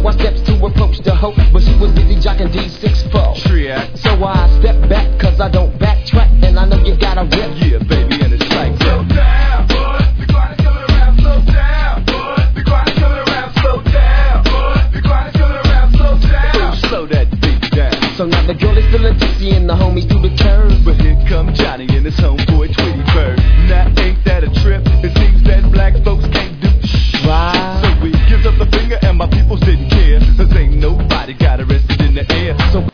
So I steps to approach the hoe, but she was busy jocking D6-4. Triac. So I step back, cause I don't backtrack, and I know you gotta rip. Yeah, baby, and it's like slow down, boy. Be quiet, coming around. Slow down, boy. Be quiet, coming around. Slow down, boy. Be quiet, coming around. Slow down. slow that beat down. So now the girl is feeling tipsy and the homies do the curve. But here come Johnny and his homeboy Tweety.